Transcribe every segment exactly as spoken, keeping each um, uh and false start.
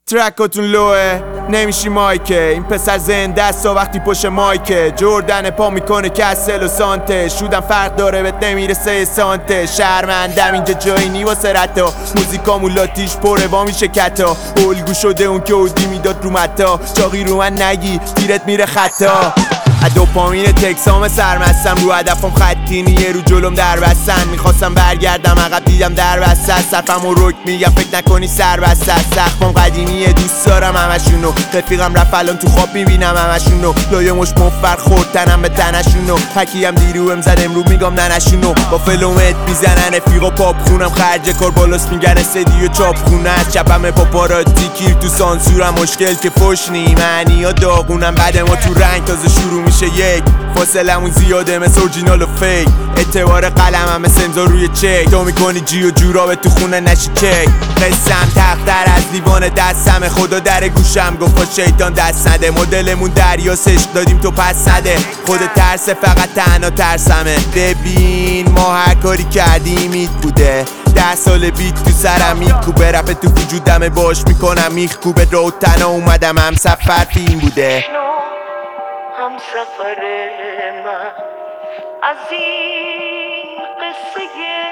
ترکاتون لوه نمیشی مایکه، این پسر زنده است و وقتی پشت مایکه. جردن پا میکنه کسل و سانته، شودم فرق داره بهت نمیرسه سانته. شرمندم اینجا جایی نی واسه رتا، موزیکامون لاتیش پره وا میشه کتا. الگو شده اون که اودی میداد رو متا، چاقی رو من نگی تیرت میره خطا. دوپامین تکسام سرمستم، رو هدفم خطینی یه رو جلوم در بستن. میخواستم برگردم عقب دیدم در بسته، صرفم و رک میگم فکر نکنی سر بسته. سخفم قدیمیه دوست دارم همشونو، رفیقم رفت الان تو خواب میبینم همشونو. لایه مش مفر خورد تنم به تنشونو، حکیم دیرو ام زد امرو میگم ننشونو. با فلومت میزنن رفیقا پاپ خونم، خرج کار بالاست میگن استدی و چاپ خونه. از چپم پاپاراتی کیر تو سانسورم، مشکل که فش نی معنی ها داغونم. بعد ما تو رنگ تازه شروع میشه یک، فاصلمون زیاده مثل اورجینال و فیک. اعتبار قلمم مثل امضا روی چک، تو میکنی جی و جورا به تو خونه نشی کیک. قسم تختر از دیوان دستمه، خدا در گوشم گفت با شیطان دست نده. مدلمون دریاس عشق دادیم تو پس نده، خود ترسه فقط تنها ترسمه. ببین ما هر کاری کردیم ایت بوده، ده سال بیت تو سرم میکوبه. رپ تو وجودم باش میکنم میخکوبه، رو تنها اومدم هم سفر فیلم بوده. هم سفر من از این قصه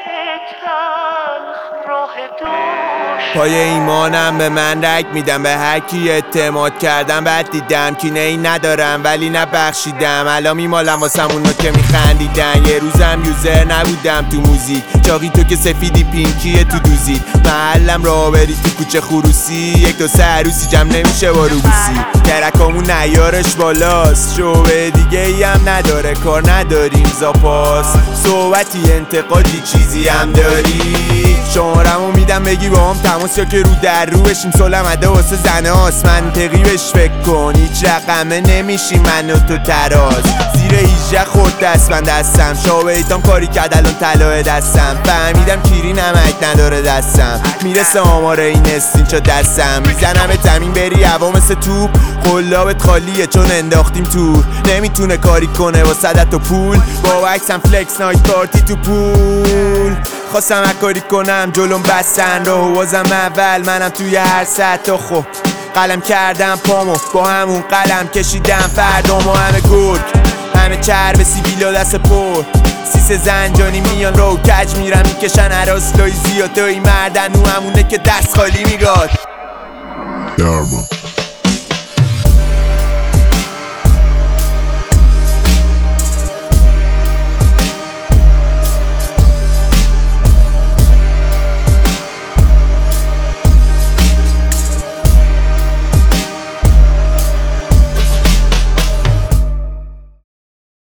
تلخ راه دوش. پای ایمانم به من رگ میدم، به هر کی اعتماد کردم بعد دیدم کینه ای ندارم ولی نبخشیدم. الان میمالم واسم اونا که میخندیدن، یه روزم یوزر نبودم تو موزیک. چاقی تو که سفیدی پینکیه تو دوزید، محلم راه بری تو کوچه خروسی. یک دو سه عروسی جمع نمیشه با روبوسی، ترکامون نیارش بالاست. شعبه دیگه ای هم نداره کار نداریم زاپاس. صحبتی انتقادی چیزی هم داری، شمارمو میدم بگی با هم تماس یا که رو در رو بشیم. سلم عده واسه زنه هاست، منطقی بهش فکر کن. هیچ رقمه نمیشی من و تو تراز، زیر هیجده خورد دست من دستم. شابه ایتام کاری کرد الان طلای دستم، فهمیدم کیری نمک نداره دستم. میرسه آمار این استین چا دستم، میزنم زمین بری هوا مثل توپ. قلابت خالیه چون انداختیم تور، نمیتونه کاری کنه واسه عدد و پول. با عکسم فلکس نایت پارتی تو پول. خواستم اکاری کنم جلوم بستن رو، بازم اول منم توی هر سطح. خب قلم کردم پامو با همون قلم کشیدم فردامو. همه گرگ همه چرب سیبیلا دست پر، سیس زنجانی میان رو کج میرم میکشن عراستایی زیادایی. مردن او همونه که دست خالی میگاد.